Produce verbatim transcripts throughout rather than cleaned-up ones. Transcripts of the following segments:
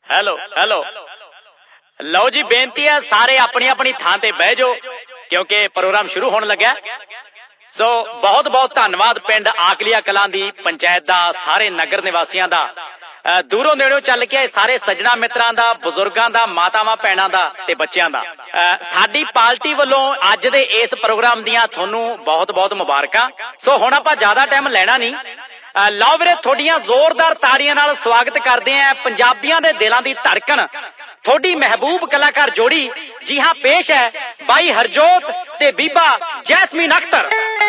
Hello hello ਲਓ ਜੀ, ਬੇਨਤੀ ਹੈ ਸਾਰੇ ਆਪਣੀ ਆਪਣੀ ਥਾਂ ਤੇ ਬਹਿ ਜਾਓ ਕਿਉਂਕਿ ਪ੍ਰੋਗਰਾਮ ਸ਼ੁਰੂ ਹੋਣ ਲੱਗਾ। ਸੋ ਬਹੁਤ ਬਹੁਤ ਧੰਨਵਾਦ ਪਿੰਡ ਆਕਲੀਆ ਕਲਾਂ ਦੀ ਪੰਚਾਇਤ ਦਾ, ਸਾਰੇ ਨਗਰ ਨਿਵਾਸੀਆਂ ਦਾ, ਦੂਰੋਂ ਨੇੜੋਂ ਚੱਲ ਕੇ ਆਏ ਸਾਰੇ ਸੱਜਣਾ ਮਿੱਤਰਾਂ ਦਾ, ਬਜ਼ੁਰਗਾਂ ਦਾ, ਮਾਤਾਵਾਂ ਭੈਣਾਂ ਦਾ ਤੇ ਬੱਚਿਆਂ ਦਾ। ਸਾਡੀ ਪਾਰਟੀ ਵੱਲੋਂ ਅੱਜ ਦੇ ਇਸ ਪ੍ਰੋਗਰਾਮ ਦੀਆਂ ਤੁਹਾਨੂੰ ਬਹੁਤ ਬਹੁਤ ਮੁਬਾਰਕਾਂ। ਸੋ ਹੁਣ ਆਪਾਂ ਜ਼ਿਆਦਾ ਟਾਈਮ ਲੈਣਾ ਨਹੀਂ। ਲਓ ਵੀਰੇ, ਤੁਹਾਡੀਆਂ ਜ਼ੋਰਦਾਰ ਤਾੜੀਆਂ ਨਾਲ ਸਵਾਗਤ ਕਰਦੇ ਆਂ ਪੰਜਾਬੀਆਂ ਦੇ ਦਿਲਾਂ ਦੀ ਧੜਕਣ, ਤੁਹਾਡੀ ਮਹਿਬੂਬ ਕਲਾਕਾਰ ਜੋੜੀ। ਜੀ ਹਾਂ, ਪੇਸ਼ ਹੈ ਬਾਈ ਹਰਜੋਤ ਤੇ ਬੀਬਾ ਜੈਸਮੀਨ ਅਖਤਰ।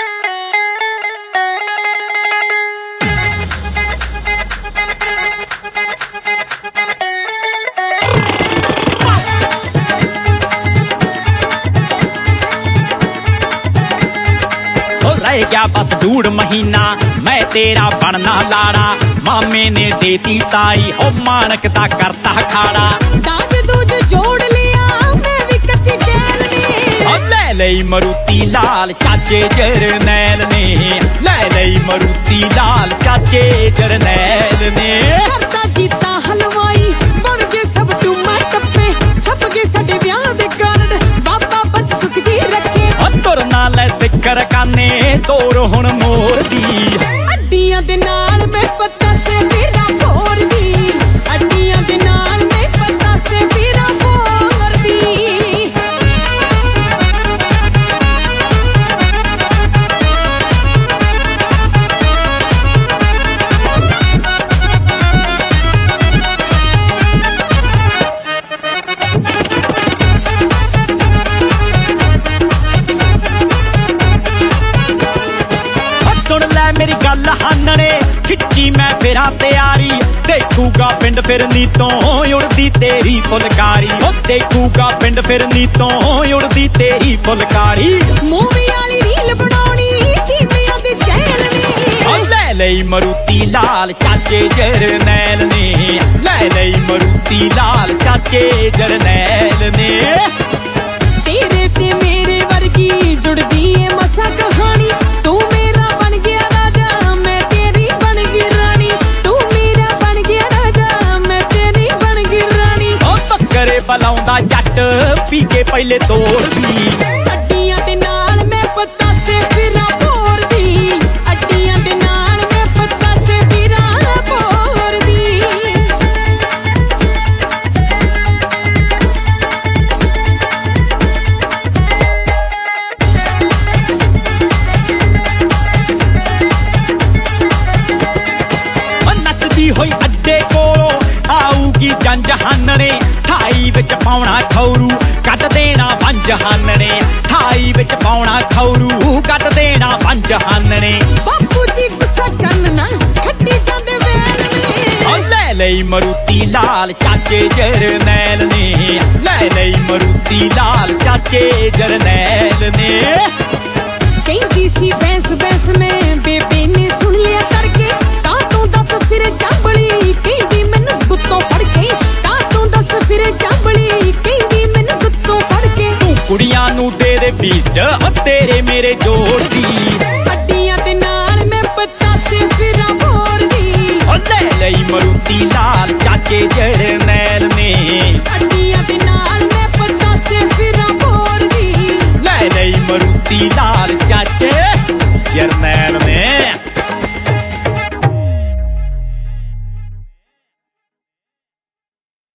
रह गया बस डूढ़ महीना मैं तेरा बनना लाड़ा, मामे ने देती ताई हो मानक दा करता खाड़ा। दाज दूज जोड़ लिया मैं भी कच्ची कैल ने, ले लई मरूती लाल चाचे जरनैल ने, ले लई मरूती लाल चाचे जरनैल ने। करता जीता हलवाई बन के सब टूमा टप्पे, छप के साडे ब्याह दे कार्ड बाबा बस सुखी रखे। तुर नाल सिकर काने तोर हुण मोर दी, अड्डियां दे नाल मैं पता से मेरा भोर दी, अड्डियां दे नाल मैं पता से मेरा भोर दी। मेरी गल हानने खिच्ची मैं फिरा तैयारी, देखूगा पिंड फिरनी तो उड़दी तेरी फुलकारी, देखूगा पिंड फिरनी तो उड़दी तेरी फुलकारी। मूवी वाली रील बनाउणी खीमियां दी चैल ने, ले लई मरूती लाल चाचे जरनैल ने, ले लई मरूती लाल चाचे जरनैल ने। तेरे ते मेरे वर्गी जुड़दी है मसा कहानी, तू मेरा बन गया राजा मैं तेरी बन गई रानी, तू मेरा बन गया राजा मैं तेरी बन गई रानी। ओ बकरे बलाउंदा जट पी के पहले तोड़ दी, अड्डियां दे नाल मैं पता से फिरा भोर दी, अड्डियां दे नाल मैं पता से फिरा भोर दी। होई अड्डे कोलों आऊगी जंज हानने, थाई विच पाउणा खौरू कट देना पंज हानने, थाई विच पाउणा खौरू कट देना पंज हानने। बापू जी गुस्सा करना खट्टी जांदे वैल ने, ले लई मरूती लाल चाचे जरनैल ने, ले लई मरूती लाल चाचे जरनैल ने। कहती सी बैंस बैंस में बेबे ने सुन लिया करके, ता तू दस फिर चांबड़ी कहती मैनू गुत्तों फड़ के, ता तू दस फिर चांबड़ी कहती मैनू गुत्तों फड़ के। तू कुड़ियां नू दे दे बीस्ट तेरे मेरे जोड़ दी, अड्डियां दे नाल मैं पता से फिरा भोर दी, ले लई मरूती लाल चाचे